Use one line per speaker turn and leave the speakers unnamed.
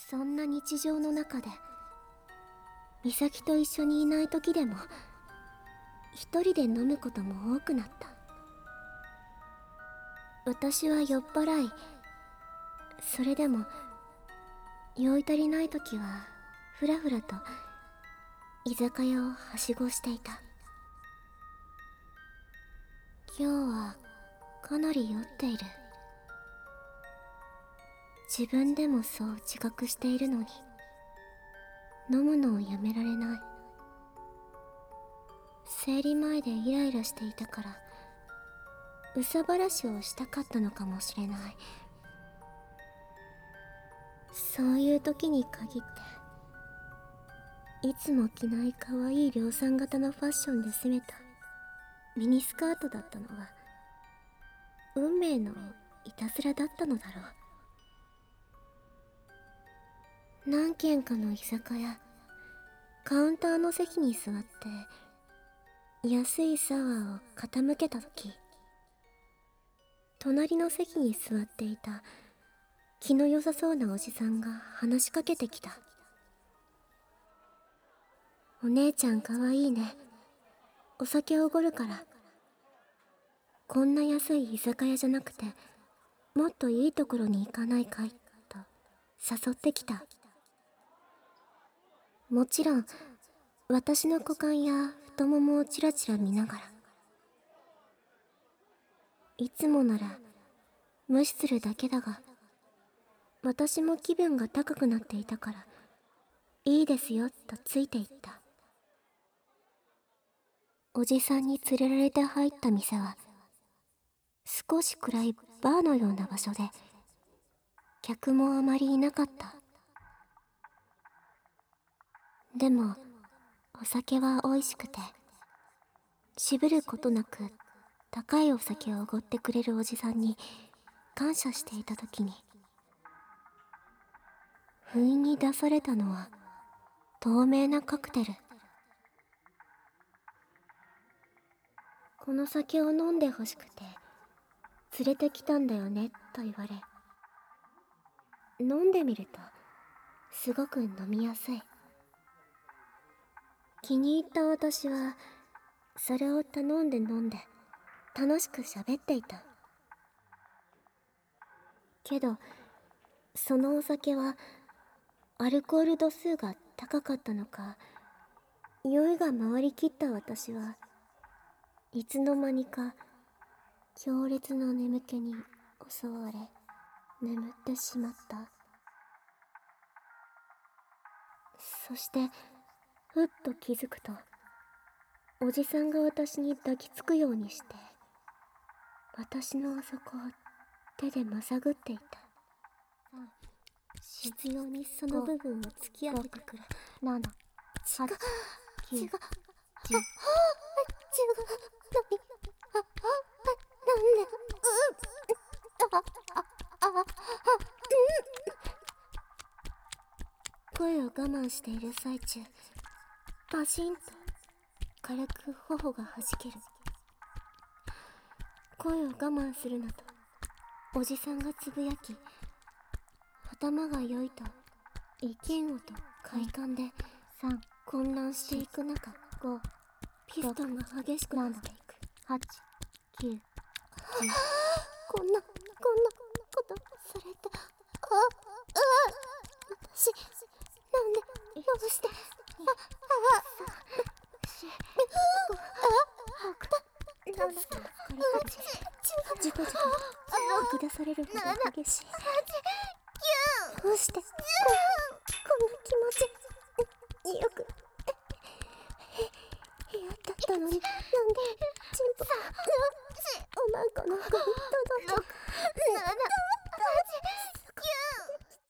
そんな日常の中で美咲と一緒にいない時でも一人で飲むことも多くなった。私は酔っ払い、それでも酔い足りない時はふらふらと居酒屋をはしごしていた。今日はかなり酔っている。自分でもそう自覚しているのに飲むのをやめられない。生理前でイライラしていたから憂さ晴らしをしたかったのかもしれない。そういう時に限っていつも着ない可愛い量産型のファッションで攻めたミニスカートだったのは運命のいたずらだったのだろう。何軒かの居酒屋、カウンターの席に座って安いサワーを傾けた時、隣の席に座っていた気の良さそうなおじさんが話しかけてきた。お姉ちゃんかわいいね。お酒おごるから。こんな安い居酒屋じゃなくてもっといいところに行かないかいと誘ってきた。もちろん私の股間や太ももをチラチラ見ながら、いつもなら無視するだけだが、私も気分が高くなっていたからいいですよとついていった。おじさんに連れられて入った店は少し暗いバーのような場所で客もあまりいなかった。でもお酒は美味しくて渋ることなく高いお酒をおごってくれるおじさんに感謝していた時に、不意に出されたのは透明なカクテル。この酒を飲んでほしくて連れてきたんだよねと言われ、飲んでみるとすごく飲みやすい。気に入った私はそれを頼んで飲んで楽しく喋っていた。けどそのお酒はアルコール度数が高かったのか、酔いが回りきった私はいつの間にか強烈な眠気に襲われ眠ってしまった。そしてふっと気づくと、おじさんが私に抱きつくようにして私のあそこを手でまさぐっていた。必要にその部分を突き当ててくる。7、8、9、10。違う。声を我慢している最中、パシンと軽く頬がはじける。声を我慢するなとおじさんがつぶやき、頭が良いと意見をと快感で混乱していく中、ピストンが激しくなっていく。8、9、10。こんなことされた。私なんで、どうして。じこじこ吐き出されるほど激しい。どうしてこんな気持ちよく部屋だったのに、なんでチンポおまんこの子に届く。